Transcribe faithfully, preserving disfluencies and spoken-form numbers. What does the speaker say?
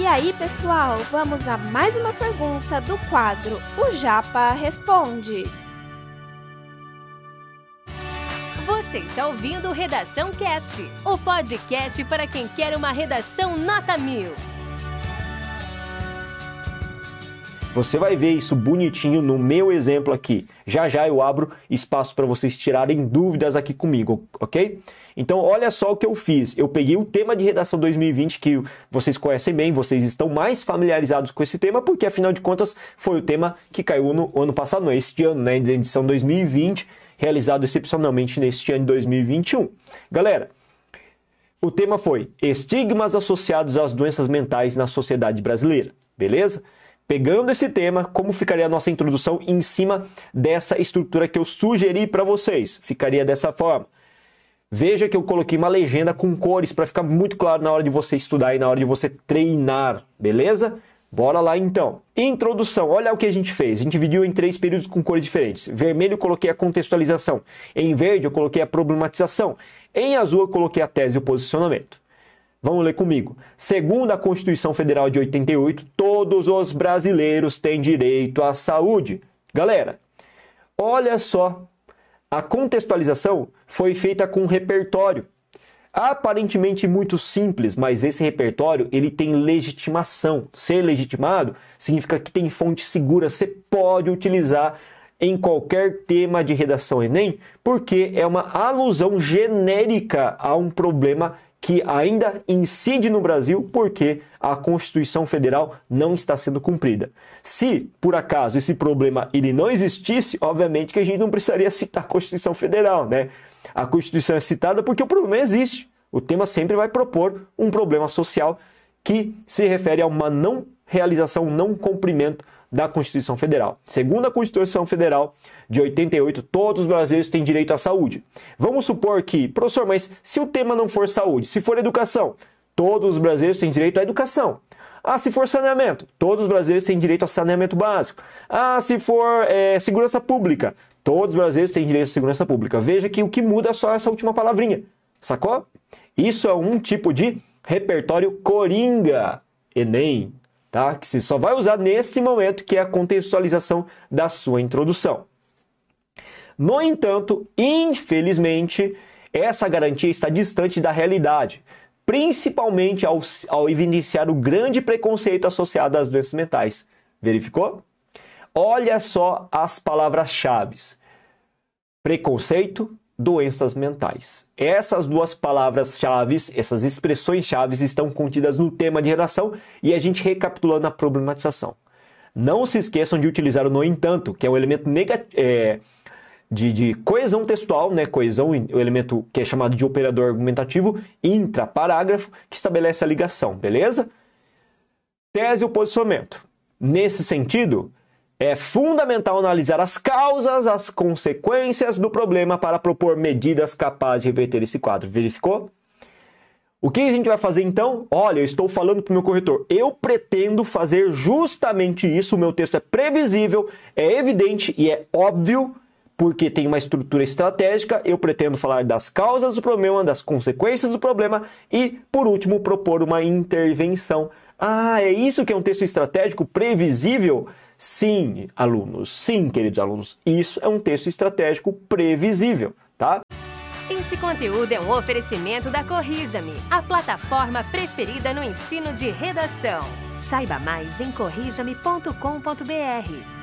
aí, pessoal, vamos a mais uma pergunta do quadro O Japa Responde. Você está ouvindo o Redação Cast, o podcast para quem quer uma redação nota mil. Você vai ver isso bonitinho no meu exemplo aqui. Já já eu abro espaço para vocês tirarem dúvidas aqui comigo, ok? Então olha só o que eu fiz. Eu peguei o tema de redação dois mil e vinte, que vocês conhecem bem, vocês estão mais familiarizados com esse tema, porque afinal de contas foi o tema que caiu no ano passado, não, este ano, né, da edição dois mil e vinte, realizado excepcionalmente neste ano de dois mil e vinte e um. Galera, o tema foi estigmas associados às doenças mentais na sociedade brasileira, beleza? Pegando esse tema, como ficaria a nossa introdução em cima dessa estrutura que eu sugeri para vocês? Ficaria dessa forma. Veja que eu coloquei uma legenda com cores para ficar muito claro na hora de você estudar e na hora de você treinar, beleza? Bora lá então. Introdução, olha o que a gente fez. A gente dividiu em três períodos com cores diferentes. Vermelho eu coloquei a contextualização. Em verde eu coloquei a problematização. Em azul eu coloquei a tese e o posicionamento. Vamos ler comigo. Segundo a Constituição Federal de oitenta e oito, todos os brasileiros têm direito à saúde. Galera, olha só. A contextualização foi feita com um repertório. Aparentemente muito simples, mas esse repertório ele tem legitimação. Ser legitimado significa que tem fonte segura. Você pode utilizar em qualquer tema de redação Enem, porque é uma alusão genérica a um problema que ainda incide no Brasil porque a Constituição Federal não está sendo cumprida. Se, por acaso, esse problema ele não existisse, obviamente que a gente não precisaria citar a Constituição Federal, né? A Constituição é citada porque o problema existe. O tema sempre vai propor um problema social que se refere a uma não realização, um não cumprimento da Constituição Federal. Segundo a Constituição Federal de oitenta e oito, todos os brasileiros têm direito à saúde. Vamos supor que, professor, mas se o tema não for saúde, se for educação, todos os brasileiros têm direito à educação. Ah, se for saneamento, todos os brasileiros têm direito a saneamento básico. Ah, se for é, segurança pública, todos os brasileiros têm direito à segurança pública. Veja que o que muda é só essa última palavrinha, sacou? Isso é um tipo de repertório coringa, Enem, tá? Que você só vai usar neste momento, que é a contextualização da sua introdução. No entanto, infelizmente, essa garantia está distante da realidade, principalmente ao, ao evidenciar o grande preconceito associado às doenças mentais. Verificou? Olha só as palavras-chave: preconceito, doenças mentais. Essas duas palavras-chave, essas expressões-chave estão contidas no tema de redação e a gente recapitulando a problematização. Não se esqueçam de utilizar o no entanto, que é um elemento negativo, é, de, de coesão textual, né? Coesão, o elemento que é chamado de operador argumentativo intraparágrafo, que estabelece a ligação, beleza? Tese e o posicionamento. Nesse sentido, é fundamental analisar as causas, as consequências do problema para propor medidas capazes de reverter esse quadro. Verificou? O que a gente vai fazer então? Olha, eu estou falando para o meu corretor. Eu pretendo fazer justamente isso. O meu texto é previsível, é evidente e é óbvio, porque tem uma estrutura estratégica. Eu pretendo falar das causas do problema, das consequências do problema e, por último, propor uma intervenção. Ah, é isso que é um texto estratégico previsível? Sim, alunos. Sim, queridos alunos. Isso é um texto estratégico previsível, tá? Esse conteúdo é um oferecimento da Corrija-me, a plataforma preferida no ensino de redação. Saiba mais em corrija me ponto com ponto br.